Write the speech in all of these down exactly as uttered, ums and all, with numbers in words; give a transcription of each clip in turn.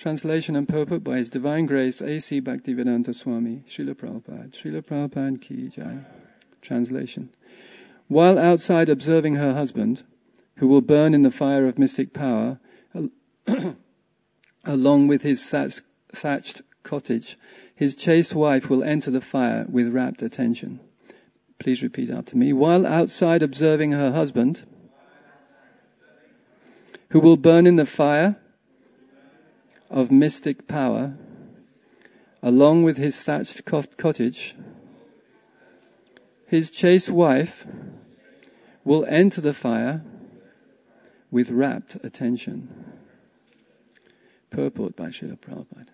Translation and purport by His Divine Grace A C Bhaktivedanta Swami, Srila Prabhupada. Srila Prabhupada Ki Jai. Translation. While outside observing her husband, who will burn in the fire of mystic power, along with his thatched, thatched cottage, his chaste wife will enter the fire with rapt attention. Please repeat after me. While outside observing her husband, who will burn in the fire of mystic power, along with his thatched cottage, his chaste wife will enter the fire with rapt attention. Purport by Srila Prabhupada.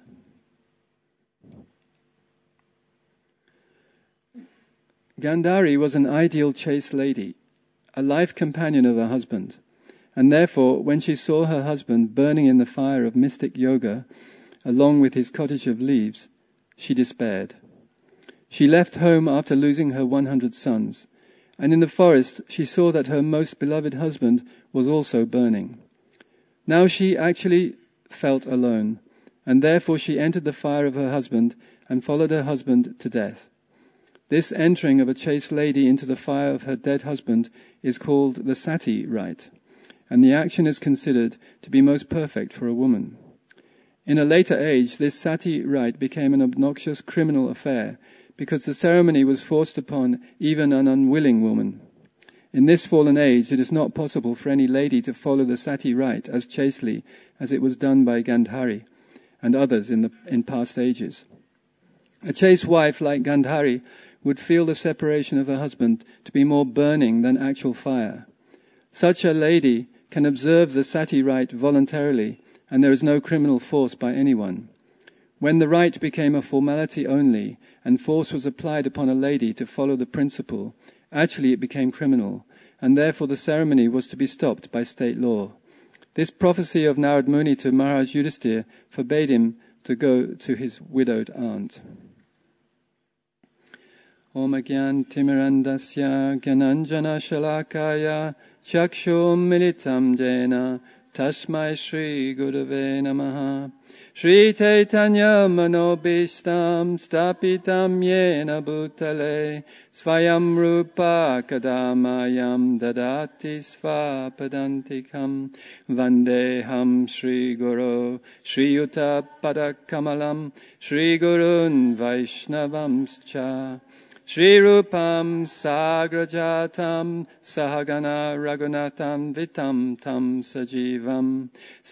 Gandhari was an ideal chaste lady, a life companion of her husband, and therefore when she saw her husband burning in the fire of mystic yoga along with his cottage of leaves, she despaired. She left home after losing her one hundred sons, and in the forest she saw that her most beloved husband was also burning. Now she actually felt alone, and therefore she entered the fire of her husband and followed her husband to death. This entering of a chaste lady into the fire of her dead husband is called the sati rite, and the action is considered to be most perfect for a woman. In a later age, this sati rite became an obnoxious criminal affair because the ceremony was forced upon even an unwilling woman. In this fallen age, it is not possible for any lady to follow the sati rite as chastely as it was done by Gandhari and others in the in past ages. A chaste wife like Gandhari would feel the separation of her husband to be more burning than actual fire. Such a lady can observe the sati rite voluntarily, and there is no criminal force by anyone. When the rite became a formality only, and force was applied upon a lady to follow the principle, actually it became criminal, and therefore the ceremony was to be stopped by state law. This prophecy of Narad Muni to Maharaj Yudhisthira forbade him to go to his widowed aunt. Om Agyan Timirandasya Gyananjana Shalakaya Chakshum Militam Jena Tasmai Shri Gurave Namaha Shri Chaitanya Manobishtam Stapitam Yena Bhutale Svayam Rupa Kadamayam Dadati Svapadantikam Vandeham Shri Guru Shri Yuta Padakamalam Shri Gurun Vaishnavamscha Shri Rupam Sagrajatam Sahagana Raghunatam Vitam Tam Sajivam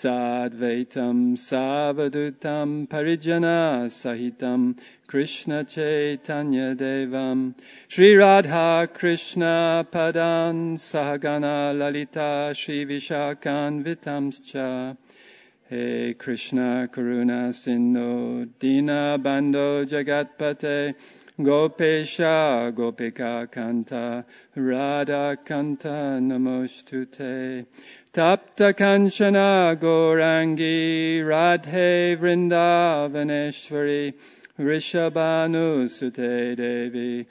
Sadvaitam Savadutam Parijana Sahitam Krishna Chaitanya Devam Shri Radha Krishna Padan Sahagana Lalita Shri Vishakan Vitamscha He Krishna Karuna Sindhu Dina Bando Jagatpate Gopesha Gopika Kanta Radha Kanta Namostute Tapta Kanchana Gorangi Radhe Vrindavaneshwari Rishabhanu Sute Devi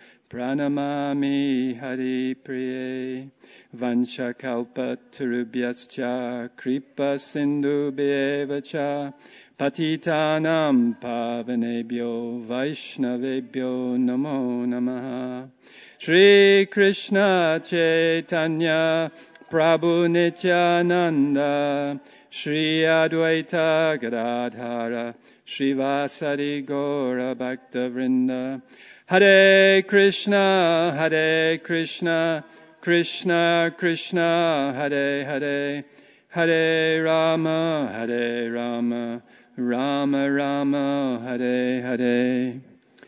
Pranamami Hari Priye Vanchakalpa Turubhyascha Kripa Sindhu Bhevacha Patitanam Pavanebhyo Vaishnavebhyo Namo Namaha Shri Krishna Chaitanya Prabhu Nityananda Shri Advaita Gadadhara Shri Vasari Gaura Bhakta Vrinda Hare Krishna Hare Krishna Krishna Krishna Hare Hare Hare Rama Hare Rama Rama Rama Hare Hare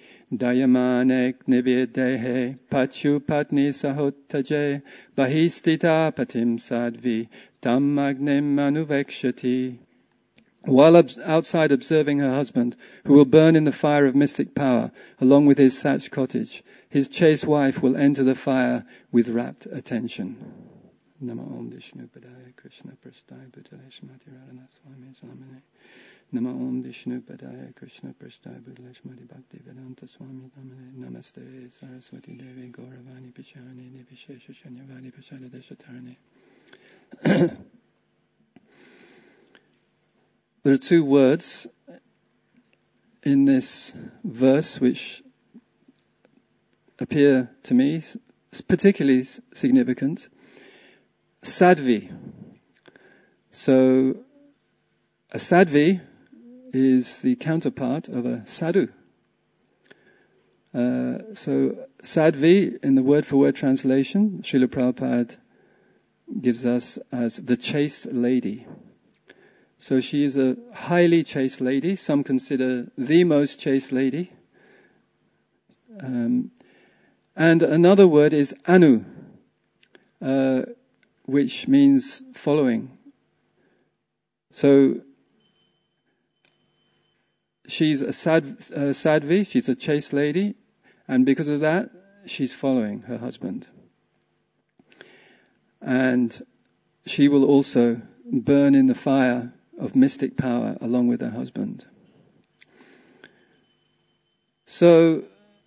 Dayamanek Nividehe Pachu Patni Sahotaje Bahistita Patim Sadvi Tam Magnim Manuvekshati. While outside observing her husband, who will burn in the fire of mystic power, along with his thatched cottage, his chaste wife will enter the fire with rapt attention. Nama Om Vishnu Padaya Krishna Prasthaya Bhutale Shrimati Radhanath Swami Samane. Nama Om Vishnu Padaya Krishna Prasthaya Bhutale Shrimati Bhakti Vedanta Swami Samane. Namaste Saraswati Devi Gauravani Pacharani Nivishesha Shanyavani Pachara Deshatarani. there are two words in this verse which appear to me particularly significant. Sadvi. So, a sadvi is the counterpart of a sadhu. Uh, so, sadvi, in the word-for-word translation, Srila Prabhupada gives us as the chaste lady. So she is a highly chaste lady. Some consider the most chaste lady. Um, and another word is anu, uh, which means following. So she's a sad, uh, sadvi, she's a chaste lady, and because of that, she's following her husband. And she will also burn in the fire of mystic power along with her husband. So,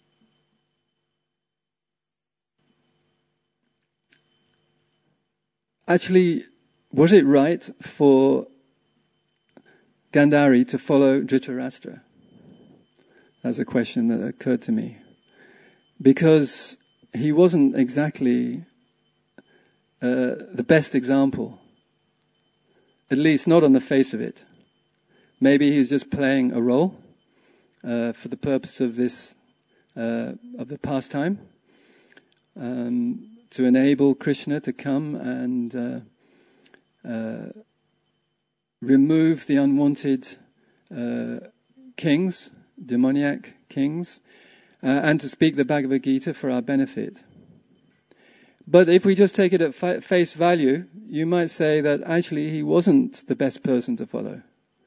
actually, was it right for Gandhari to follow Dhritarashtra? That's a question that occurred to me. Because he wasn't exactly uh, the best example. At least not on the face of it. Maybe he was just playing a role uh, for the purpose of this, uh, of the pastime, um, to enable Krishna to come and uh, uh, remove the unwanted uh, kings, demoniac kings, uh, and to speak the Bhagavad Gita for our benefit. But if we just take it at fa- face value, you might say that actually he wasn't the best person to follow.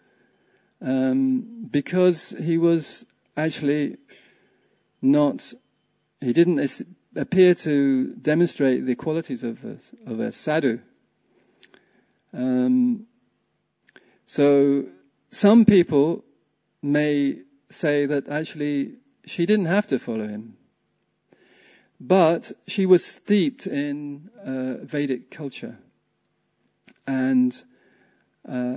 Um, because he was actually not, he didn't es- appear to demonstrate the qualities of a, of a sadhu. Um, so some people may say that actually she didn't have to follow him. But she was steeped in uh, Vedic culture. And uh,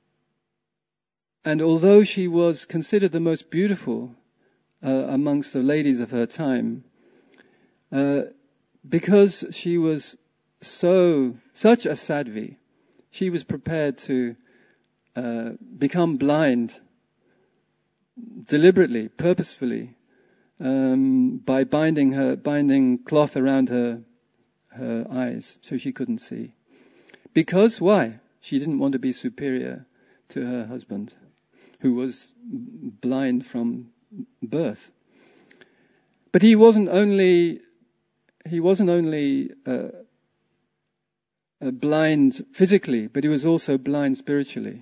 and although she was considered the most beautiful uh, amongst the ladies of her time, uh, because she was so such a sadvi, she was prepared to uh, become blind deliberately, purposefully, Um, by binding her, binding cloth around her, her eyes so she couldn't see. Because why? She didn't want to be superior to her husband, who was blind from birth. But he wasn't only he wasn't only uh, uh, blind physically, but he was also blind spiritually.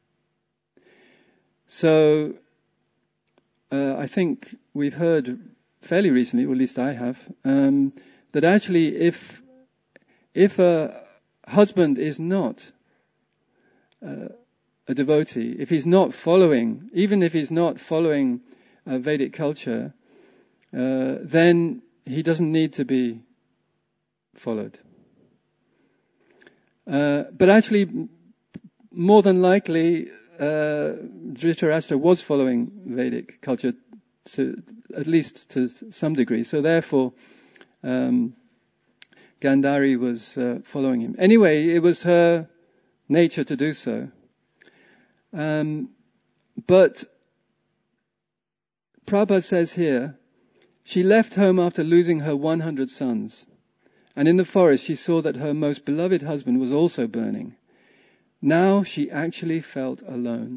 So uh, I think we've heard fairly recently, or at least I have, um, that actually if if a husband is not uh, a devotee, if he's not following, even if he's not following uh, Vedic culture, uh, then he doesn't need to be followed. Uh, but actually, more than likely, uh, Dhritarashtra was following Vedic culture, to, at least to some degree. So therefore, um, Gandhari was uh, following him. Anyway, it was her nature to do so. Um, but Prabhupada says here, she left home after losing her one hundred sons. And in the forest she saw that her most beloved husband was also burning. Now she actually felt alone.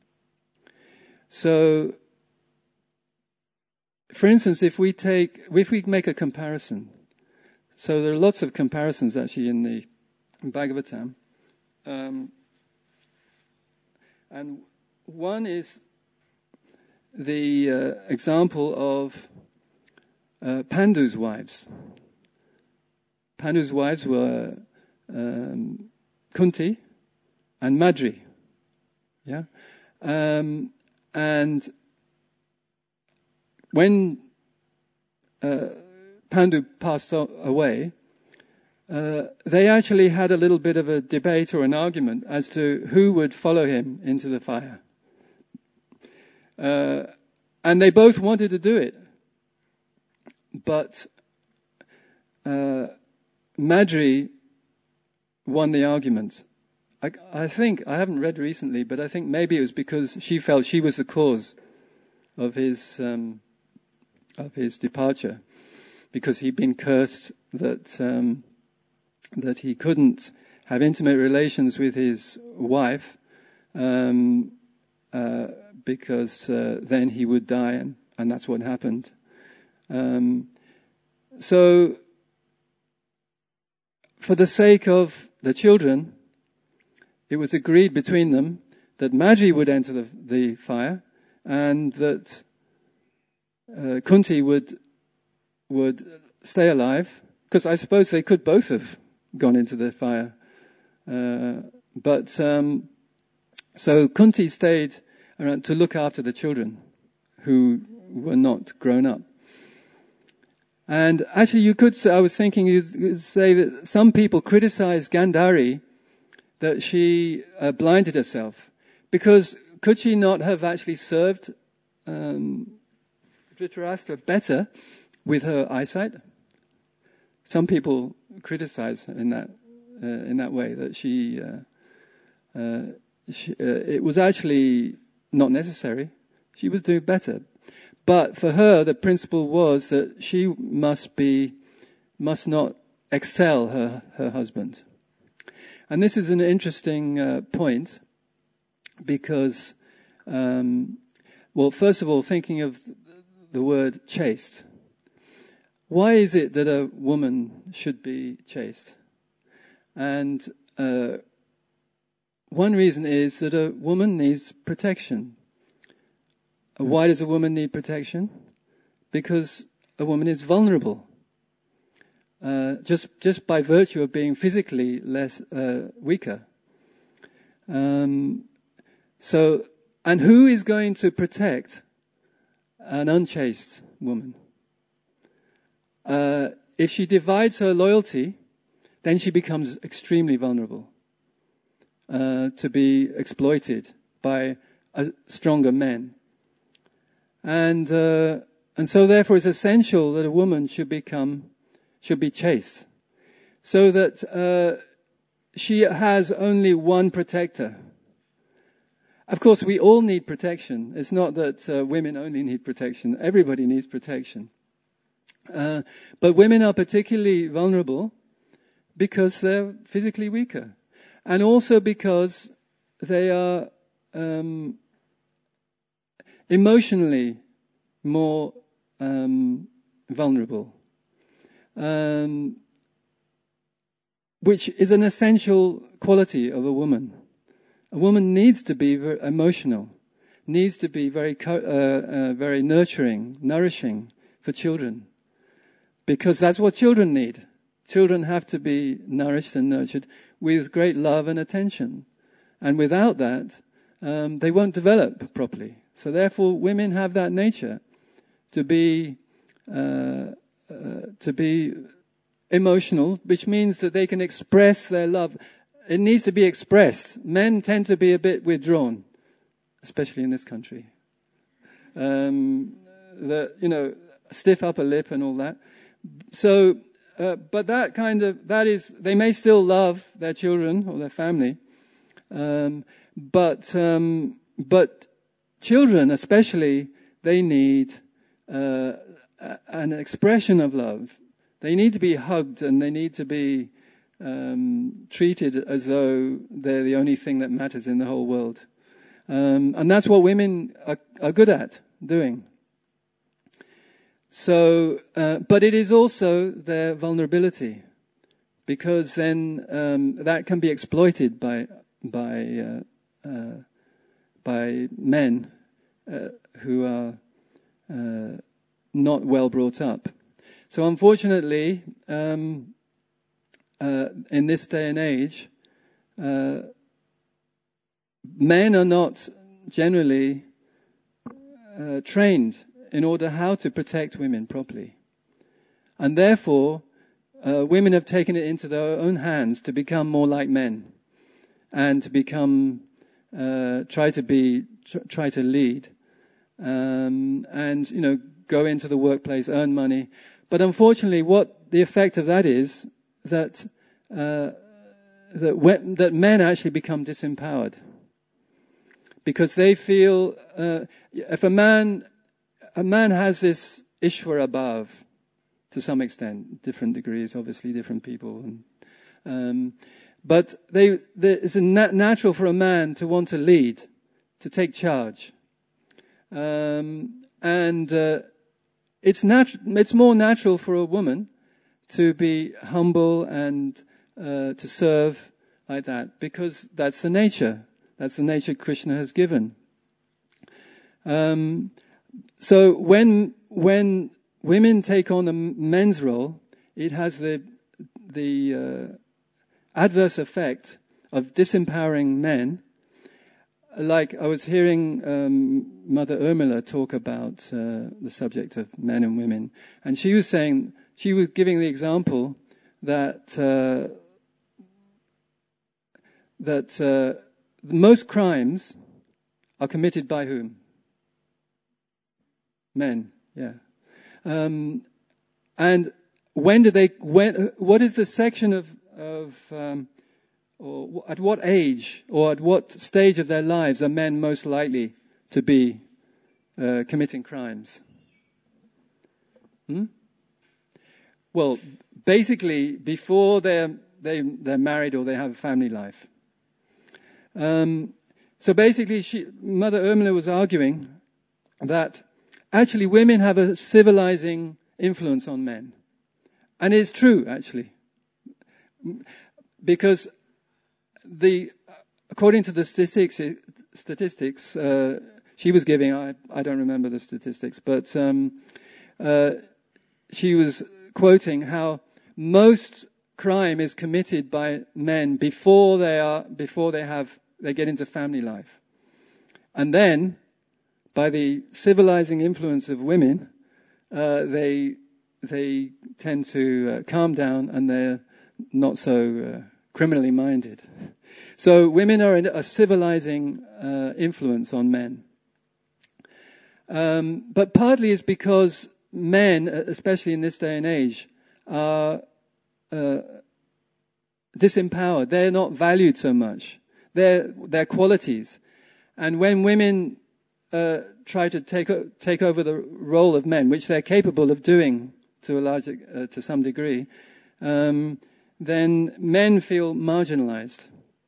So, for instance, if we take, if we make a comparison, so there are lots of comparisons actually in the Bhagavatam, um, and one is the uh, example of uh, Pandu's wives. Pandu's wives were um, Kunti and Madri. Yeah, um, and when uh, Pandu passed away, uh, they actually had a little bit of a debate or an argument as to who would follow him into the fire. Uh, and they both wanted to do it. But uh, Madri won the argument. I, I think, I haven't read recently, but I think maybe it was because she felt she was the cause of his um, of his departure, because he'd been cursed that um, that he couldn't have intimate relations with his wife, um, uh, because uh, then he would die, and, and that's what happened. Um, so, for the sake of the children, it was agreed between them that Madri would enter the, the fire, and that uh, Kunti would would stay alive, because I suppose they could both have gone into the fire. Uh, but um, so Kunti stayed around to look after the children who were not grown up. And actually, you could say, I was thinking, you could say that some people criticize Gandhari that she uh, blinded herself, because could she not have actually served um, Dhritarashtra better with her eyesight? Some people criticize in that uh, in that way, that she, uh, uh, she uh, it was actually not necessary. She was doing better. But for her, the principle was that she must be, must not excel her, her husband. And this is an interesting uh, point, because, um, well, first of all, thinking of the word chaste. Why is it that a woman should be chaste? And uh, one reason is that a woman needs protection. Why does a woman need protection? Because a woman is vulnerable. Uh, just just by virtue of being physically less uh, weaker. Um, so, and who is going to protect an unchaste woman? Uh, if she divides her loyalty, then she becomes extremely vulnerable uh, to be exploited by uh, stronger men. And uh, and so therefore it's essential that a woman should become, should be chaste, so that uh, she has only one protector. Of course, we all need protection. It's not that uh, women only need protection. Everybody needs protection. Uh, but women are particularly vulnerable because they're physically weaker, and also because they are um, emotionally more um, vulnerable, um, which is an essential quality of a woman. A woman needs to be very emotional, needs to be very, uh, uh, very nurturing, nourishing for children, because that's what children need. Children have to be nourished and nurtured with great love and attention, and without that, um, they won't develop properly. So therefore, women have that nature to be uh, uh, to be emotional, which means that they can express their love. It needs to be expressed. Men tend to be a bit withdrawn, especially in this country. Um, the you know stiff upper lip and all that. So, uh, but that kind of that is they may still love their children or their family, um, but um, but. Children, especially, they need uh, an expression of love. They need to be hugged, and they need to be um, treated as though they're the only thing that matters in the whole world. Um, and that's what women are, are good at doing. So, uh, but it is also their vulnerability, because then um, that can be exploited by by. Uh, uh, by men uh, who are uh, not well brought up. So unfortunately, um, uh, in this day and age, uh, men are not generally uh, trained in order how to protect women properly. And therefore, uh, women have taken it into their own hands to become more like men, and to become, uh, try to be, tr- try to lead, um, and you know, go into the workplace, earn money. But unfortunately, what the effect of that is that uh, that when, that men actually become disempowered, because they feel uh, if a man a man has this Ishvara above, to some extent, different degrees, obviously, different people. And, um, but they, they, it's a nat- natural for a man to want to lead, to take charge. Um, and uh, it's, nat- it's more natural for a woman to be humble and uh, to serve like that, because that's the nature. That's the nature Krishna has given. Um, so when when women take on a men's role, it has the the uh, adverse effect of disempowering men. Like I was hearing um, Mother Urmila talk about uh, the subject of men and women, and she was saying, she was giving the example that uh, that uh, most crimes are committed by whom? Men, yeah. Um, and when do they? When? What is the section of of um, or at what age or at what stage of their lives are men most likely to be uh, committing crimes? Hmm? Well, basically, before they're they they're married or they have a family life. Um, so basically, she, Mother Urmila was arguing that actually women have a civilizing influence on men, and it's true actually, because the according to the statistics, statistics uh, she was giving, I I don't remember the statistics, but um, uh, she was quoting how most crime is committed by men before they are before they have they get into family life, and then by the civilizing influence of women, uh, they they tend to uh, calm down and they're not so uh, criminally minded. So women are a civilizing uh, influence on men. Um, but partly it's because men, especially in this day and age, are uh, disempowered. They're not valued so much. Their their qualities. And when women uh, try to take take over the role of men, which they're capable of doing to a large, uh, to some degree, um, then men feel marginalized.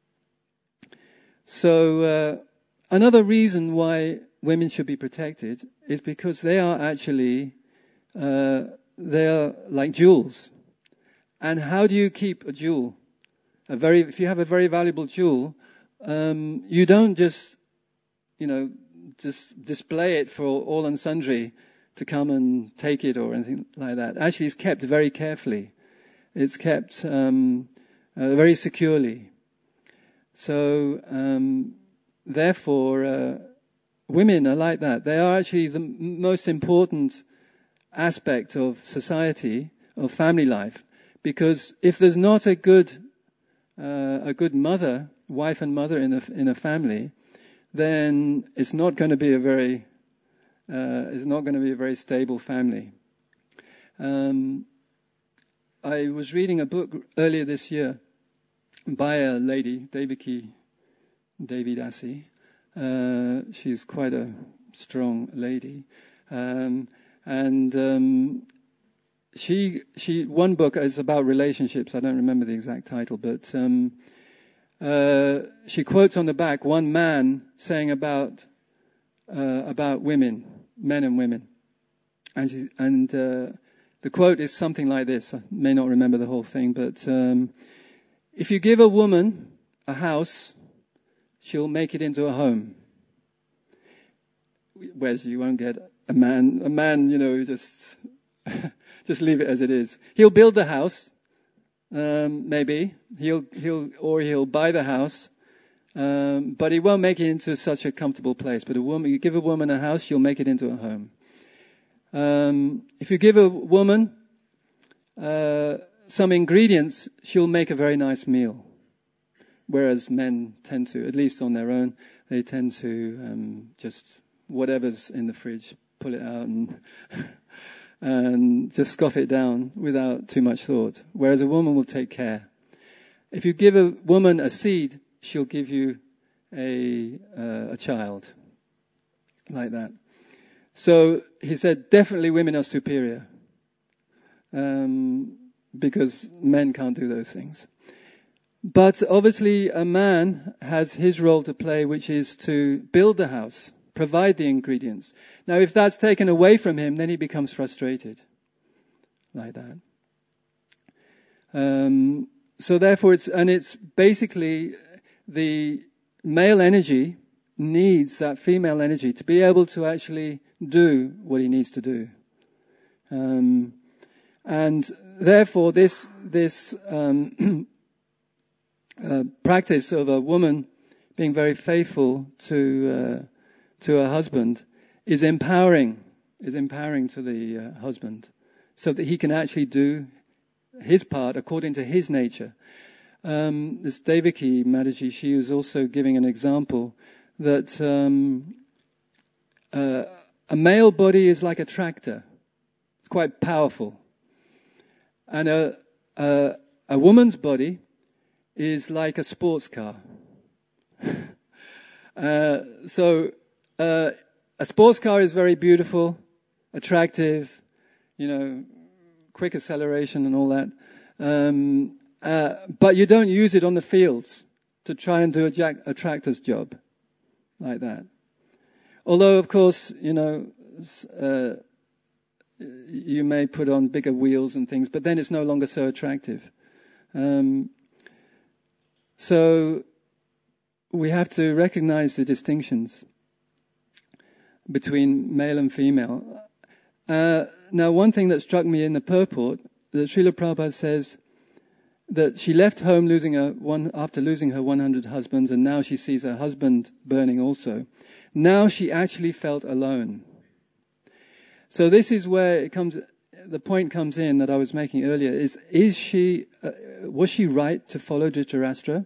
So uh, another reason why women should be protected is because they are actually uh, they are like jewels. And how do you keep a jewel? A very if you have a very valuable jewel, um, you don't just you know just display it for all and sundry to come and take it or anything like that. Actually, it's kept very carefully. It's kept um, uh, very securely. So, um, therefore, uh, women are like that. They are actually the m- most important aspect of society, of family life, because if there's not a good uh, a good mother, wife and mother in a in a family, then it's not going to be a very uh, it's not going to be a very stable family. Um, I was reading a book earlier this year by a lady, Devaki Devidasi. Uh, she's quite a strong lady, um, and um, she she one book is about relationships. I don't remember the exact title, but um, uh, she quotes on the back one man saying about uh, about women, men and women, and she, and uh, the quote is something like this. I may not remember the whole thing, but um, if you give a woman a house, she'll make it into a home. Whereas you won't get a man, a man, you know, just just leave it as it is. He'll build the house, um, maybe he'll he'll or he'll buy the house, um, but he won't make it into such a comfortable place. But a woman, you give a woman a house, she'll make it into a home. Um, if you give a woman uh, some ingredients, she'll make a very nice meal. Whereas men tend to, at least on their own, they tend to um, just whatever's in the fridge, pull it out and and just scoff it down without too much thought. Whereas a woman will take care. If you give a woman a seed, she'll give you a uh, a child, like that. So he said, definitely women are superior, um, because men can't do those things. But obviously a man has his role to play, which is to build the house, provide the ingredients. Now, if that's taken away from him, then he becomes frustrated, like that. Um, so therefore, it's and it's basically the male energy needs that female energy to be able to actually do what he needs to do, um, and therefore this this um, uh, practice of a woman being very faithful to uh, to her husband is empowering is empowering to the uh, husband, so that he can actually do his part according to his nature. Um, this Devaki Mataji, she was also giving an example that um, uh, a male body is like a tractor. It's quite powerful. And a, a, a woman's body is like a sports car. uh, so uh, a sports car is very beautiful, attractive, you know, quick acceleration and all that. Um, uh, but you don't use it on the fields to try and do a, jack, a tractor's job like that. Although, of course, you know, uh, you may put on bigger wheels and things, but then it's no longer so attractive. Um, so we have to recognize the distinctions between male and female. Uh, now, one thing that struck me in the purport, that Srila Prabhupada says that she left home losing her one, after losing her one hundred husbands, and now she sees her husband burning also. Now she actually felt alone. So this is where it comes. The point comes in that I was making earlier: is is she uh, was she right to follow Dhritarashtra?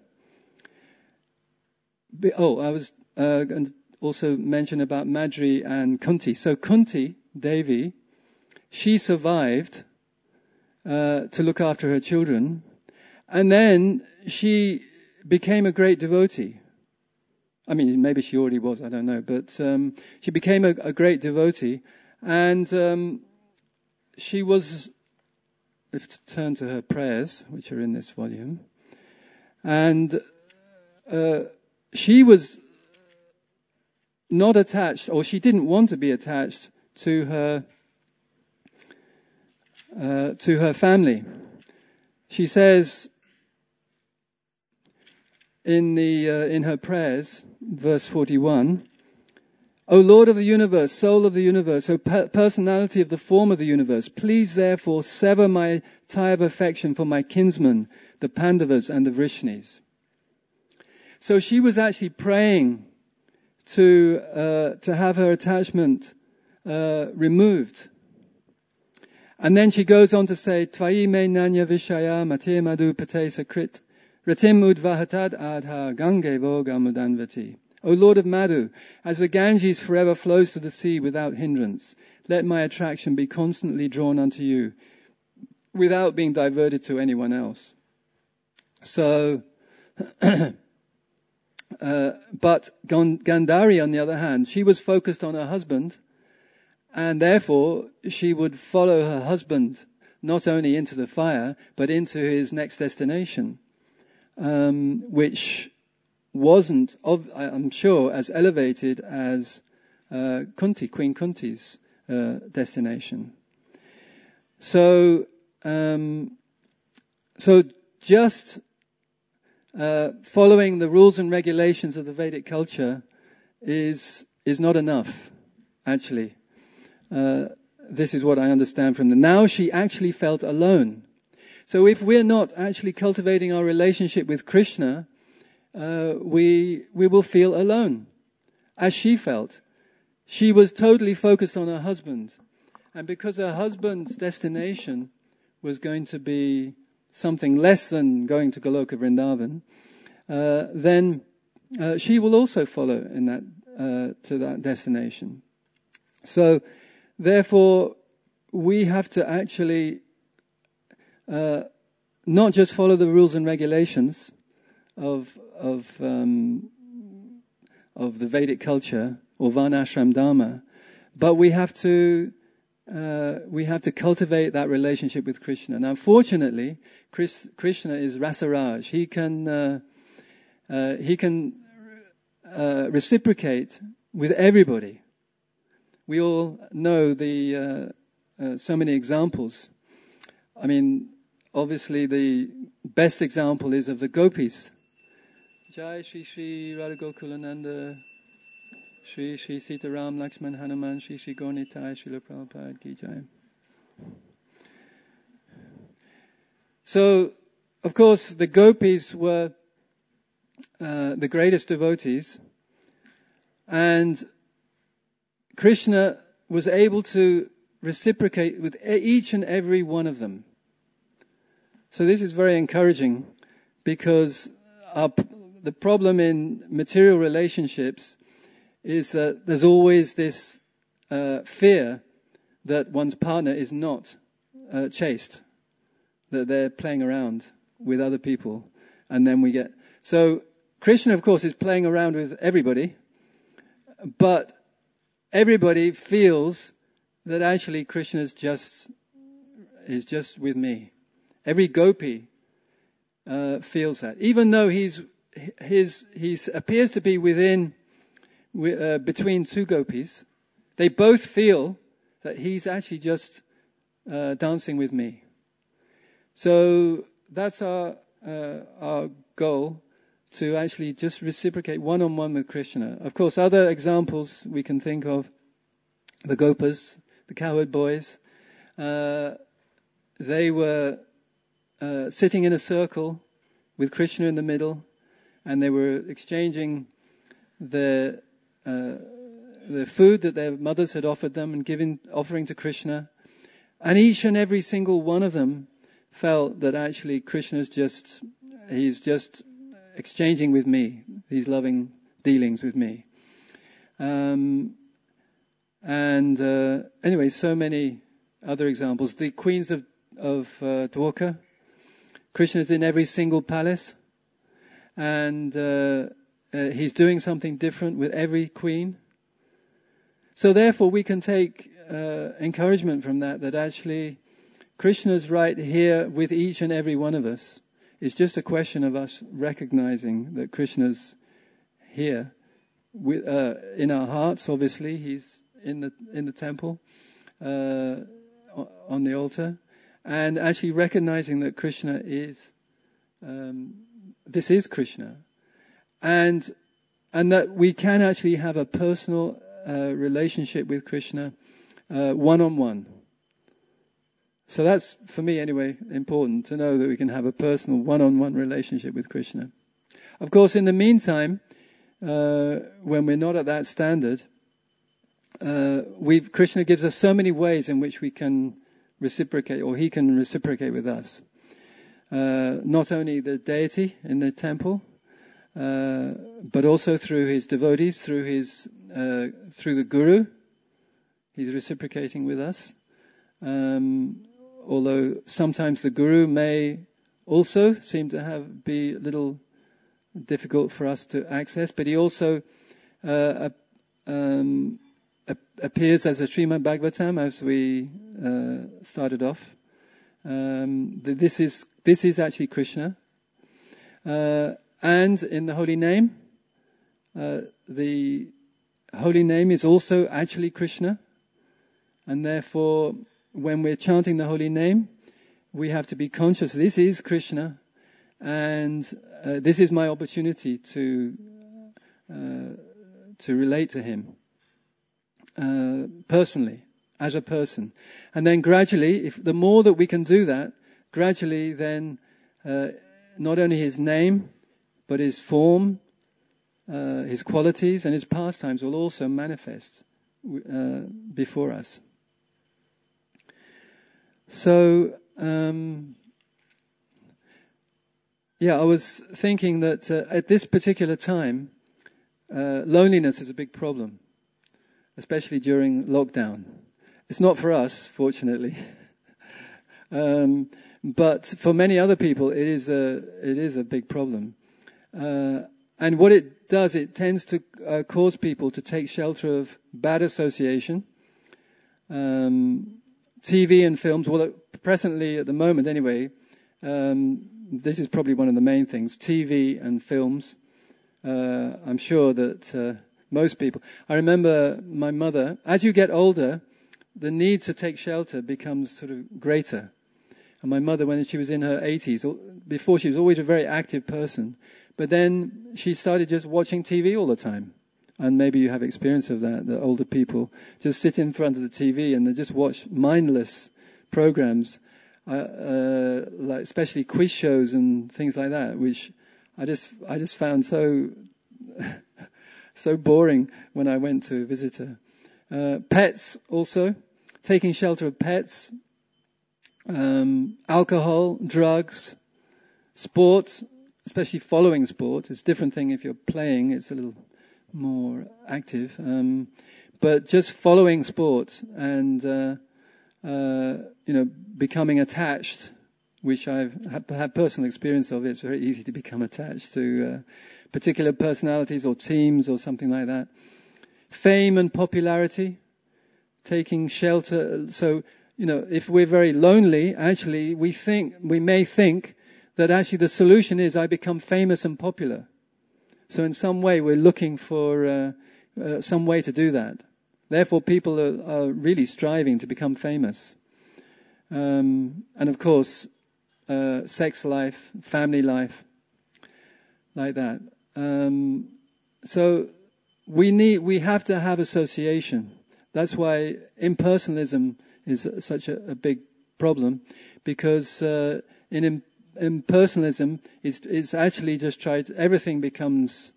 Be, oh, I was uh, going to also mention about Madri and Kunti. So Kunti Devi, she survived uh, to look after her children, and then she became a great devotee. I mean, maybe she already was, I don't know, but um, she became a, a great devotee, and um, she was, if to turn to her prayers, which are in this volume, and uh, she was not attached, or she didn't want to be attached to her uh, to her family. She says in the uh, in her prayers, verse forty-one, O Lord of the universe, soul of the universe, O per- personality of the form of the universe, please therefore sever my tie of affection for my kinsmen, the Pandavas and the Vrishnis. So she was actually praying to uh, to have her attachment uh, removed. And then she goes on to say, Tvayi me nanya vishaya mate madhu pate sakrit, ratim udvahatad adha gange voga mudanvati. O Lord of Madhu, as the Ganges forever flows to the sea without hindrance, let my attraction be constantly drawn unto you, without being diverted to anyone else. So, uh, but Gandhari, on the other hand, she was focused on her husband, and therefore she would follow her husband not only into the fire, but into his next destination, um, which wasn't, I'm sure, as elevated as uh, Kunti, Queen Kunti's uh, destination. So, um, so just uh, following the rules and regulations of the Vedic culture is is not enough, actually. Uh, this is what I understand from the. Now she actually felt alone. So if we're not actually cultivating our relationship with Krishna, uh, we we will feel alone, as she felt. She was totally focused on her husband, and because her husband's destination was going to be something less than going to Goloka Vrindavan, uh, then uh, she will also follow in that uh, to that destination. So, therefore, we have to actually uh, not just follow the rules and regulations of of um, of the Vedic culture or Varnashram Dharma, but we have to uh, we have to cultivate that relationship with Krishna. Now, fortunately, Chris, Krishna is Rasaraj. He can uh, uh, he can uh, reciprocate with everybody. We all know the uh, uh, so many examples. I mean, obviously, the best example is of the gopis. Jai Shri Shri Radha Gokulananda, Shri Shri Sitaram Lakshman Hanuman, Shri Shri Gaunitai, Srila Prabhupada Ki Jai. So, of course, the gopis were uh, the greatest devotees, and Krishna was able to reciprocate with each and every one of them. So this is very encouraging, because our, the problem in material relationships is that there's always this uh, fear that one's partner is not uh, chaste, that they're playing around with other people, and then we get... So Krishna, of course, is playing around with everybody, but everybody feels that actually Krishna is just is just with me. Every gopi uh, feels that, even though he's his he appears to be within uh, between two gopis. They both feel that he's actually just uh, dancing with me. So that's our uh, our goal, to actually just reciprocate one-on-one with Krishna. Of course, other examples we can think of, the Gopas, the cowherd boys, uh, they were uh, sitting in a circle with Krishna in the middle, and they were exchanging the uh, the food that their mothers had offered them and giving, offering to Krishna. And each and every single one of them felt that actually Krishna's just, he's just exchanging with me, these loving dealings with me. Um, and uh, anyway, so many other examples. The queens of, of uh, Dwarka, Krishna's in every single palace, and uh, uh, he's doing something different with every queen. So therefore we can take uh, encouragement from that, that actually Krishna's right here with each and every one of us. It's just a question of us recognizing that Krishna's here with, uh, in our hearts. Obviously, he's in the in the temple, uh, on the altar, and actually recognizing that Krishna is um, this is Krishna, and and that we can actually have a personal uh, relationship with Krishna, uh, one on one. So that's, for me anyway, important to know that we can have a personal one-on-one relationship with Krishna. Of course, in the meantime, uh, when we're not at that standard, uh, we Krishna gives us so many ways in which we can reciprocate, or he can reciprocate with us. Uh, not only the deity in the temple, uh, but also through his devotees, through his uh, through the guru. He's reciprocating with us. Um, although sometimes the guru may also seem to have be a little difficult for us to access, but he also uh, um, appears as a Srimad Bhagavatam, as we uh, started off. Um, this is this is actually Krishna, uh, and in the holy name, uh, the holy name is also actually Krishna, and therefore, when we're chanting the holy name, we have to be conscious this is Krishna, and uh, this is my opportunity to uh, to relate to him uh, personally, as a person. And then gradually, if the more that we can do that, gradually then uh, not only his name, but his form, uh, his qualities, and his pastimes will also manifest uh, before us. So, um, yeah, I was thinking that uh, at this particular time, uh, loneliness is a big problem, especially during lockdown. It's not for us, fortunately, um, but for many other people, it is a it is a big problem. Uh, and what it does, it tends to uh, cause people to take shelter of bad association, um, T V and films. Well, presently, at the moment, anyway. Um, This is probably one of the main things, T V and films. Uh, I'm sure that uh, most people... I remember my mother, as you get older, the need to take shelter becomes sort of greater. And my mother, when she was in her eighties, before she was always a very active person, but then she started just watching T V all the time. And maybe you have experience of that, the older people just sit in front of the T V and they just watch mindless programs. Uh, uh, like especially quiz shows and things like that, which I just I just found so so boring when I went to visit her. Uh, pets also, taking shelter of pets, um, alcohol, drugs, sport, especially following sport. It's a different thing if you're playing; it's a little more active. Um, but just following sport and uh, uh, you know. becoming attached, which I've had personal experience of. It's very easy to become attached to uh, particular personalities or teams or something like that. Fame and popularity, taking shelter. So, you know, if we're very lonely, actually, we think, we may think that actually the solution is I become famous and popular. So in some way, we're looking for uh, uh, some way to do that. Therefore, people are, are really striving to become famous. Um, and of course, uh, sex life, family life, like that. Um, so we need, we have to have association. That's why impersonalism is such a, a big problem, because uh, in impersonalism, it's, it's actually just tried. Everything becomes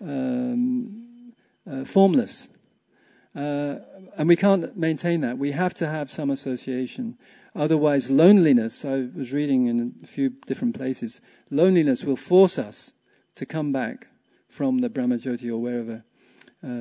um, uh, formless, uh, and we can't maintain that. We have to have some association. Otherwise, loneliness, I was reading in a few different places, loneliness will force us to come back from the Brahmajyoti or wherever. Uh,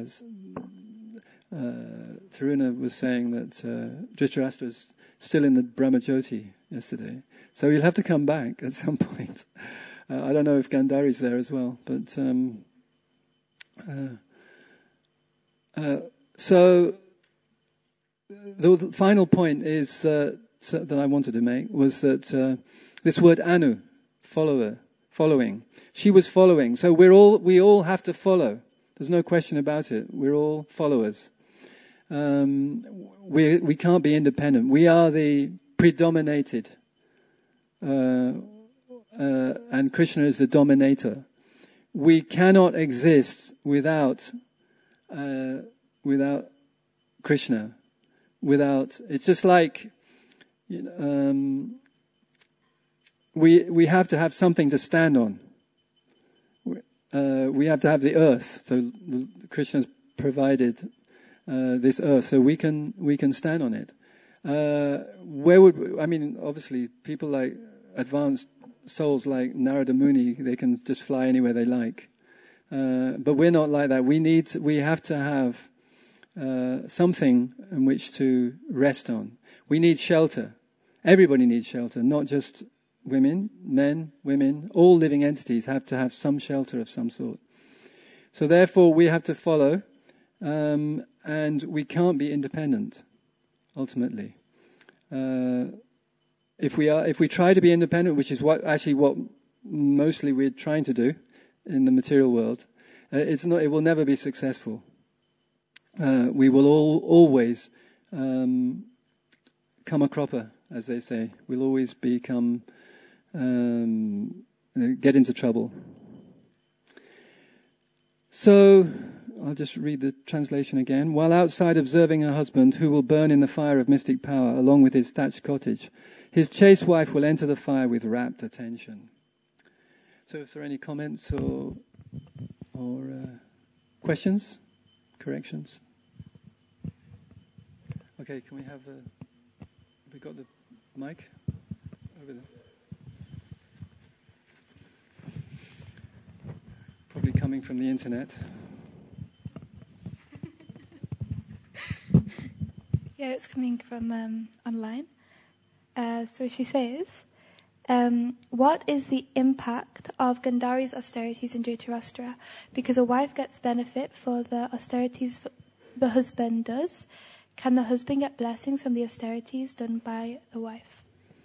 uh, Taruna was saying that uh, Dhritarashtra is still in the Brahmajyoti yesterday. So he'll have to come back at some point. Uh, I don't know if Gandhari's there as well. But um, uh, uh, so the, the final point is... Uh, So that I wanted to make was that uh, this word anu, follower, following. She was following. So we're all we all have to follow. There's no question about it. We're all followers. Um, we we can't be independent. We are the predominated, uh, uh, and Krishna is the dominator. We cannot exist without uh, without Krishna. Without it's just like. You know, um, we we have to have something to stand on. Uh, we have to have the earth. So the, Krishna's provided uh, this earth, so we can we can stand on it. Uh, where would we, I mean? Obviously, people like advanced souls like Narada Muni, they can just fly anywhere they like. Uh, but we're not like that. We need. We have to have uh, something in which to rest on. We need shelter. Everybody needs shelter, not just women, men, women. All living entities have to have some shelter of some sort. So therefore, we have to follow, um, and we can't be independent, ultimately. Uh, if we are, if we try to be independent, which is what actually what mostly we're trying to do in the material world, uh, it's not. It will never be successful. Uh, we will all always um, come a cropper, as they say. We'll always become um, get into trouble. So I'll just read the translation again. While outside observing her husband, who will burn in the fire of mystic power along with his thatched cottage, his chaste wife will enter the fire with rapt attention. So if there are any comments or or uh, questions, corrections? Okay, can we have the... Have we got the mic over there? coming from the internet. Yeah, it's coming from um, online. Uh, so she says, um, what is the impact of Gandhari's austerities in Dhritarashtra? Because a wife gets benefit for the austerities the husband does. Can the husband get blessings from the austerities done by the wife?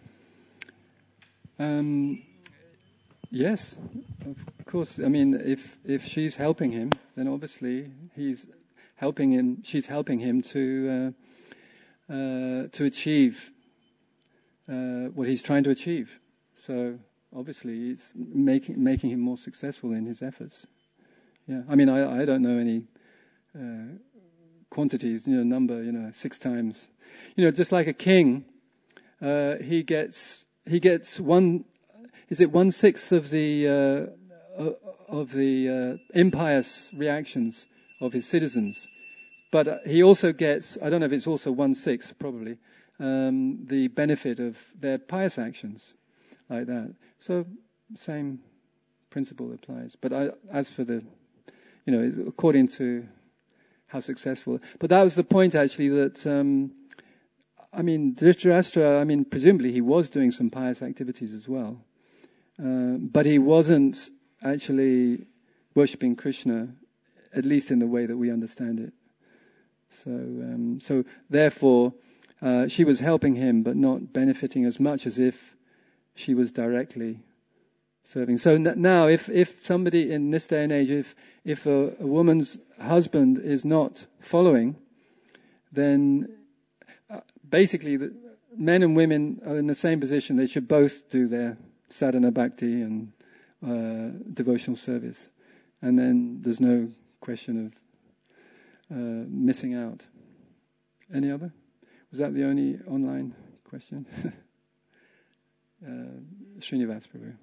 Um, yes, of course. I mean, if if she's helping him, then obviously he's helping him. She's helping him to uh, uh, to achieve uh, what he's trying to achieve. So obviously, it's making making him more successful in his efforts. Yeah, I mean, I, I don't know any uh, quantities, you know, number, you know, six times, you know, just like a king, uh, he gets. He gets one. Is it one sixth of the uh, of the uh, impious reactions of his citizens? But uh, he also gets. I don't know if it's also one sixth, probably, um, the benefit of their pious actions, like that. So, same principle applies. But I, as for the, you know, according to how successful. But that was the point, actually, that. Um, I mean, Dhritarashtra, I mean, presumably he was doing some pious activities as well. Uh, but he wasn't actually worshipping Krishna, at least in the way that we understand it. So, um, so therefore, uh, she was helping him, but not benefiting as much as if she was directly serving. So n- now, if, if somebody in this day and age, if, if a, a woman's husband is not following, then basically, the men and women are in the same position. They should both do their sadhana bhakti and uh, devotional service. And then there's no question of uh, missing out. Any other? Was that the only online question? uh, Srinivas Prabhu.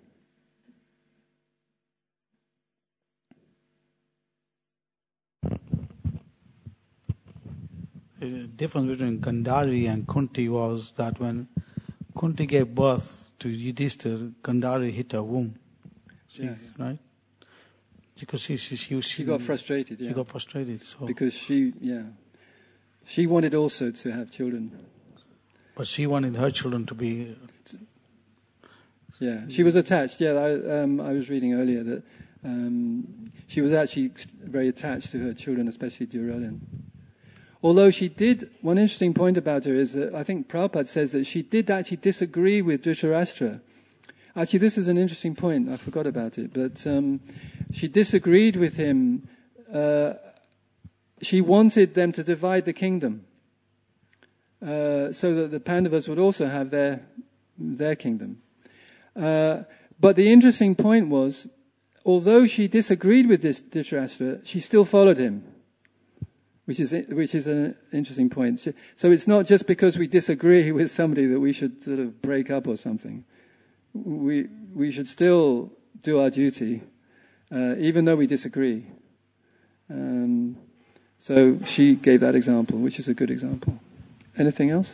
The difference between Gandhari and Kunti was that when Kunti gave birth to Yudhishthira, Gandhari hit her womb. She, yeah. Right? Because she she she, she got frustrated. She yeah. got frustrated. So because she yeah, she wanted also to have children. But she wanted her children to be. Yeah, she was attached. Yeah, I um, I was reading earlier that um, she was actually very attached to her children, especially Duryodhana. Although she did, one interesting point about her is that I think Prabhupada says that she did actually disagree with Dhritarashtra. Actually, this is an interesting point. I forgot about it. But um, she disagreed with him. Uh, she wanted them to divide the kingdom uh, so that the Pandavas would also have their their kingdom. Uh, but the interesting point was, although she disagreed with this Dhritarashtra, she still followed him. Which is which is an interesting point. So it's not just because we disagree with somebody that we should sort of break up or something. We we should still do our duty, uh, even though we disagree. Um, so she gave that example, which is a good example. Anything else?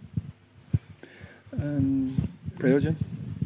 Um, Prayojan?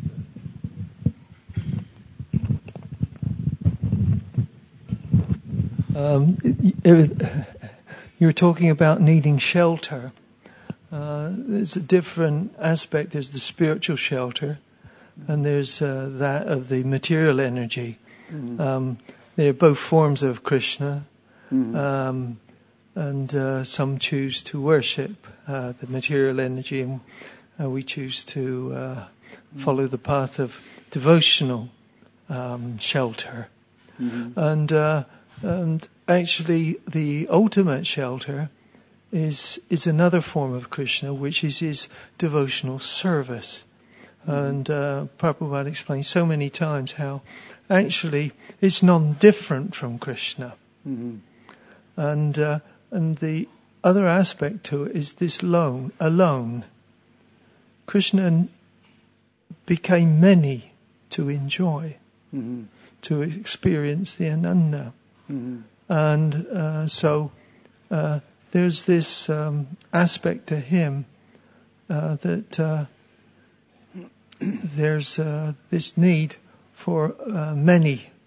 Um, it, it, you were talking about needing shelter. Uh, there's a different aspect. There's the spiritual shelter, and there's uh, that of the material energy. Mm-hmm. Um, they're both forms of Krishna, mm-hmm. um, and uh, some choose to worship uh, the material energy, and uh, we choose to uh, mm-hmm. follow the path of devotional um, shelter. Mm-hmm. And uh, and actually, the ultimate shelter is is another form of Krishna, which is his devotional service. Mm-hmm. And uh, Prabhupada explained so many times how actually it's non-different from Krishna. Mm-hmm. And uh, and the other aspect to it is this lone, alone. Krishna became many to enjoy, mm-hmm. to experience the Ananda. Mm-hmm. And uh, so uh, there's this um, aspect to him uh, that uh, there's uh, this need for uh, many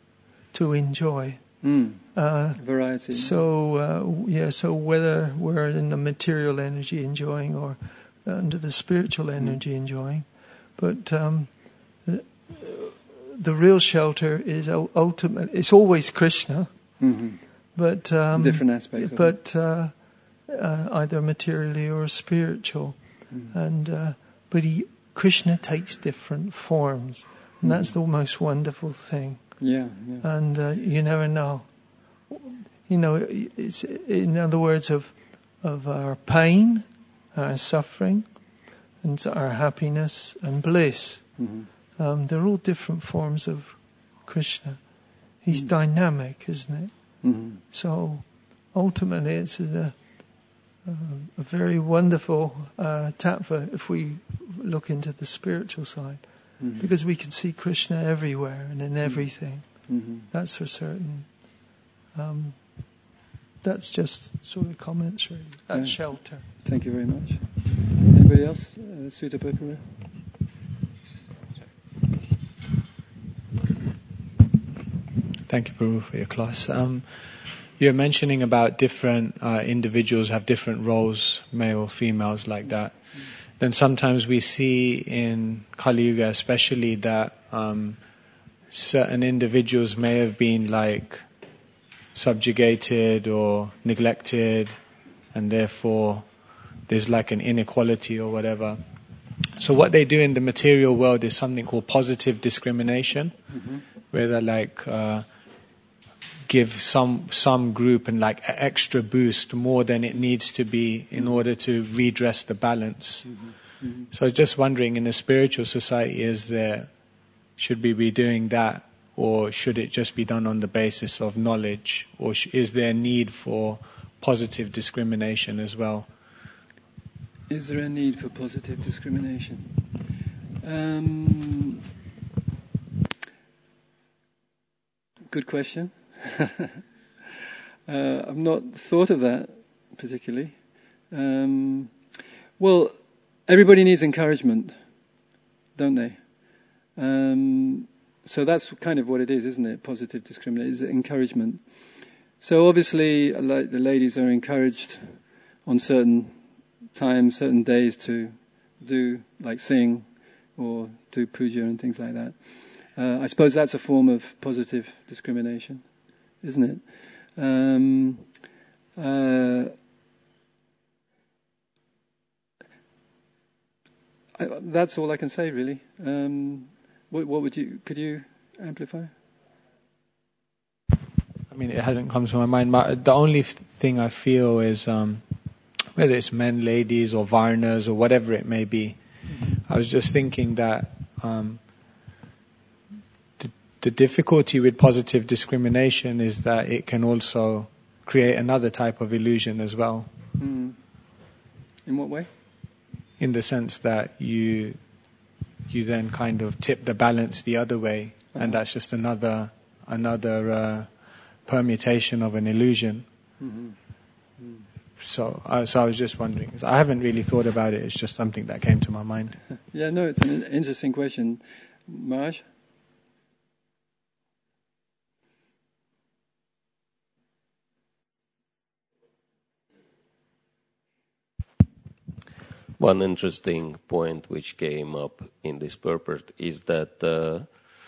to enjoy. Mm. Uh, Variety. So uh, yeah, so whether we're in the material energy enjoying or under the spiritual energy mm. enjoying, but um, the, the real shelter is ultimate. It's always Krishna, mm-hmm. but um, different aspects. But uh, uh, either materially or spiritual, mm. and uh, but he Krishna takes different forms, and mm. that's the most wonderful thing. Yeah, yeah. And uh, you never know. You know, it's in other words of of our pain, our suffering, and our happiness and bliss. Mm-hmm. Um, they're all different forms of Krishna. He's mm. dynamic, isn't it? Mm-hmm. So ultimately, it's a, a, a very wonderful uh, tattva if we look into the spiritual side, mm-hmm. because we can see Krishna everywhere and in everything. Mm-hmm. That's for certain. Um, that's just sort of comments, really. That's yeah. shelter. Thank you very much. Anybody else? Uh, Sutta Purpura? Thank you, Prabhu, for your class. Um, you're mentioning about different uh, individuals have different roles, male, females, like that. Mm-hmm. Then sometimes we see in Kali Yuga especially that um, certain individuals may have been like subjugated or neglected, and therefore there's like an inequality or whatever. So what they do in the material world is something called positive discrimination, mm-hmm. where they like uh, give some some group and like an extra boost more than it needs to be in mm-hmm. order to redress the balance. Mm-hmm. Mm-hmm. So I was just wondering, in a spiritual society, is there should we be doing that? Or should it just be done on the basis of knowledge? Or sh- is there a need for positive discrimination as well? Is there a need for positive discrimination? Um, good question. uh, I've not thought of that particularly. Um, well, everybody needs encouragement, don't they? Um, So that's kind of what it is, isn't it? Positive discrimination is encouragement. So obviously, like the ladies are encouraged on certain times, certain days to do, like sing or do puja and things like that. Uh, I suppose that's a form of positive discrimination, isn't it? Um, uh, I, that's all I can say, really. Um, What, what would you, could you amplify? I mean, it hadn't come to my mind, but the only thing I feel is, um, whether it's men, ladies, or varnas, or whatever it may be, mm-hmm. I was just thinking that um, the, the difficulty with positive discrimination is that it can also create another type of illusion as well. Mm. In what way? In the sense that you... you then kind of tip the balance the other way, uh-huh. and that's just another another uh, permutation of an illusion. Mm-hmm. Mm. So, uh, so I was just wondering. I haven't really thought about it. It's just something that came to my mind. Yeah, no, it's an interesting question, Maharaj. One interesting point which came up in this purport is that uh,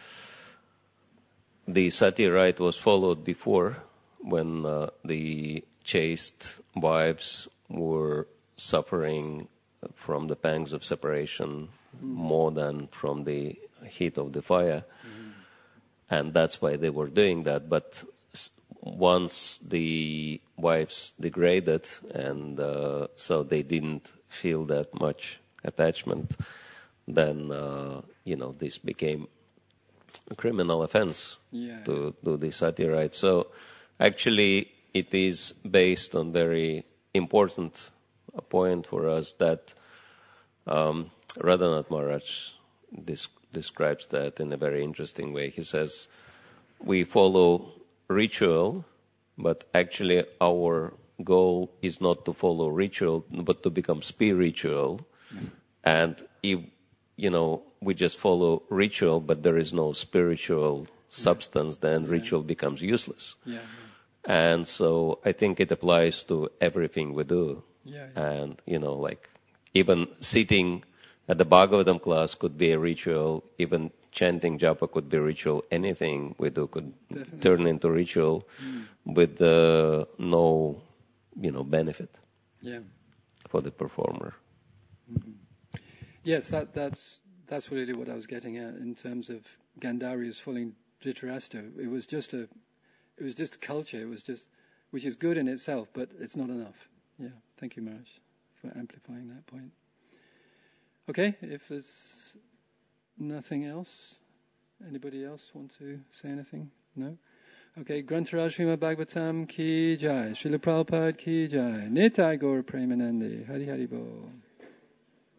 the sati rite was followed before, when uh, the chaste wives were suffering from the pangs of separation mm. more than from the heat of the fire. Mm. And that's why they were doing that. But once the wives degraded, and uh, so they didn't feel that much attachment, then, uh, you know, this became a criminal offense yeah. to do the sati rite. So actually it is based on very important point for us that um, Radhanath Maharaj dis- describes that in a very interesting way. He says, we follow ritual, but actually our goal is not to follow ritual, but to become spiritual. Mm. And if, you know, we just follow ritual, but there is no spiritual substance, then yeah. ritual becomes useless. Yeah, And so I think it applies to everything we do. yeah. yeah. And, you know, like even sitting at the Bhagavatam class could be a ritual, even chanting japa could be ritual, anything we do could Definitely. turn into ritual Mm. with uh, no, you know, benefit Yeah. for the performer. Mm-hmm. Yes, that, that's that's really what I was getting at in terms of Gandhari's following Dhritarashtra. It was just a, it was just culture. It was just, which is good in itself, but it's not enough. Yeah. Thank you, Maharaj, for amplifying that point. Okay, if there's nothing else, anybody else want to say anything? No? Okay, Grantaraj Srimad Bhagavatam ki jai, Srila Prabhupada ki jai, Nitai Gaur Premanande, Hari Hari Bol.